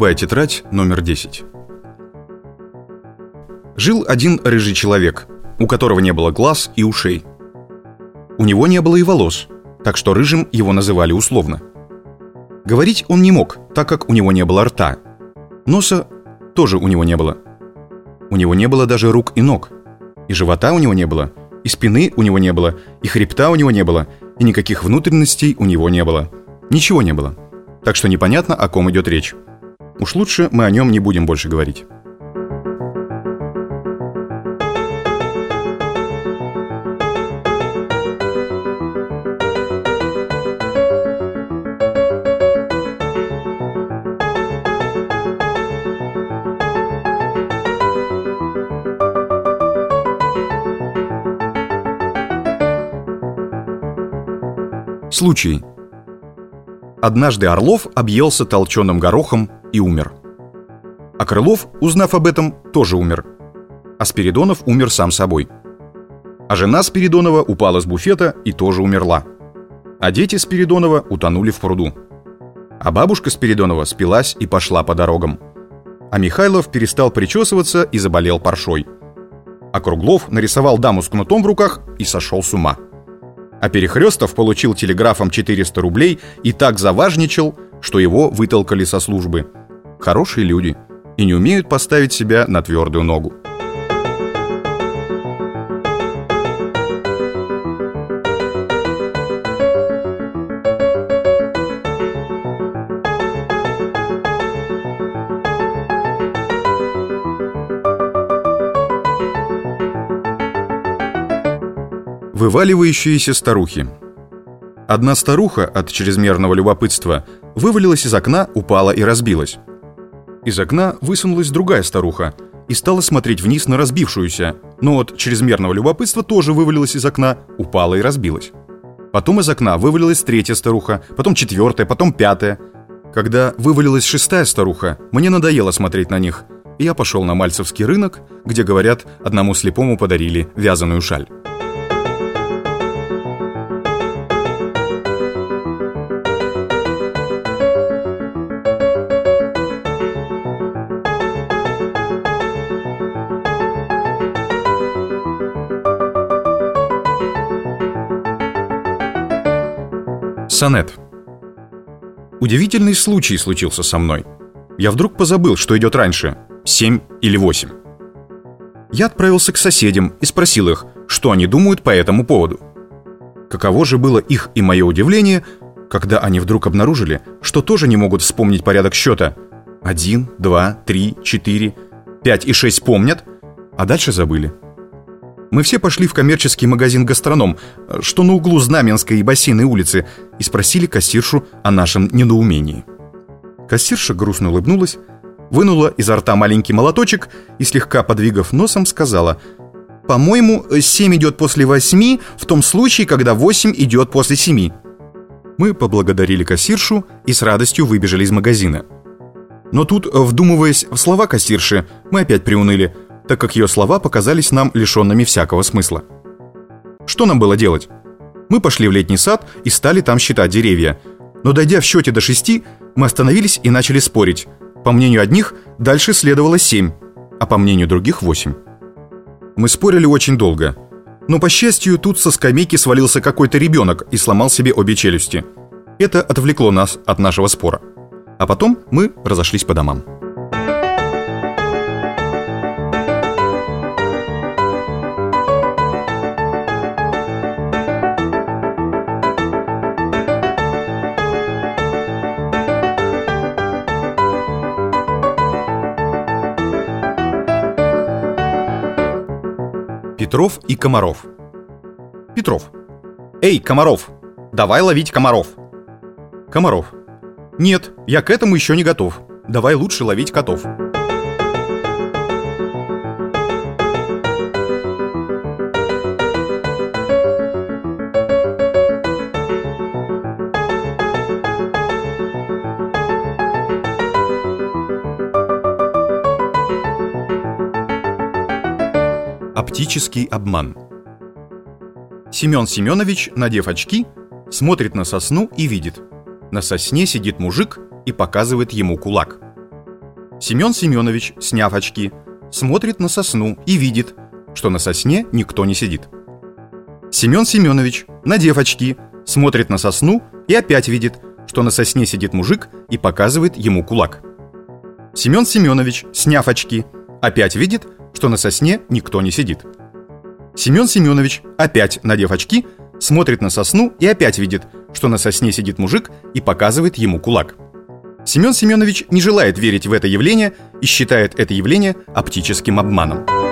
Голубая тетрадь, номер 10. Жил один рыжий человек, у которого не было глаз и ушей. У него не было и волос, так что рыжим его называли условно. Говорить он не мог, так как у него не было рта. Носа тоже у него не было. У него не было даже рук и ног. И живота у него не было, и спины у него не было, и хребта у него не было, и никаких внутренностей у него не было. Ничего не было. Так что непонятно, о ком идет речь. Уж лучше мы о нем не будем больше говорить. Случай. Однажды Орлов объелся толченым горохом и умер. А Крылов, узнав об этом, тоже умер. А Спиридонов умер сам собой. А жена Спиридонова упала с буфета и тоже умерла. А дети Спиридонова утонули в пруду. А бабушка Спиридонова спилась и пошла по дорогам. А Михайлов перестал причесываться и заболел паршой. А Круглов нарисовал даму с кнутом в руках и сошел с ума. А Перехрестов получил телеграфом 400 рублей и так заважничал, что его вытолкали со службы. Хорошие люди и не умеют поставить себя на твердую ногу. Вываливающиеся старухи. Одна старуха от чрезмерного любопытства вывалилась из окна, упала и разбилась. Из окна высунулась другая старуха и стала смотреть вниз на разбившуюся, но от чрезмерного любопытства тоже вывалилась из окна, упала и разбилась. Потом из окна вывалилась третья старуха, потом четвертая, потом пятая. Когда вывалилась шестая старуха, мне надоело смотреть на них, и я пошел на Мальцевский рынок, где, говорят, одному слепому подарили вязаную шаль. Сонет. Удивительный случай случился со мной. Я вдруг позабыл, что идет раньше, 7 или 8. Я отправился к соседям и спросил их, что они думают по этому поводу. Каково же было их и мое удивление, когда они вдруг обнаружили, что тоже не могут вспомнить порядок счета. 1, 2, 3, 4, 5 и 6 помнят, а дальше забыли. Мы все пошли в коммерческий магазин «Гастроном», что на углу Знаменской и Бассейной улицы, и спросили кассиршу о нашем недоумении. Кассирша грустно улыбнулась, вынула изо рта маленький молоточек и, слегка подвигав носом, сказала: «По-моему, 7 идет после 8 в том случае, когда 8 идет после 7». Мы поблагодарили кассиршу и с радостью выбежали из магазина. Но тут, вдумываясь в слова кассирши, мы опять приуныли, так как ее слова показались нам лишенными всякого смысла. Что нам было делать? Мы пошли в летний сад и стали там считать деревья. Но дойдя в счете до 6, мы остановились и начали спорить. По мнению одних, дальше следовало 7, а по мнению других 8. Мы спорили очень долго. Но, по счастью, тут со скамейки свалился какой-то ребенок и сломал себе обе челюсти. Это отвлекло нас от нашего спора. А потом мы разошлись по домам. Петров и Комаров. Петров: «Эй, Комаров, давай ловить комаров». Комаров: «Нет, я к этому еще не готов. Давай лучше ловить котов». Оптический обман. Семен Семенович, надев очки, смотрит на сосну и видит: на сосне сидит мужик и показывает ему кулак. Семен Семенович, сняв очки, смотрит на сосну и видит, что на сосне никто не сидит. Семен Семенович, надев очки, смотрит на сосну и опять видит, что на сосне сидит мужик и показывает ему кулак. Семен Семенович, сняв очки, опять видит, что на сосне никто не сидит. Семен Семенович, опять надев очки, смотрит на сосну и опять видит, что на сосне сидит мужик и показывает ему кулак. Семен Семенович не желает верить в это явление и считает это явление оптическим обманом.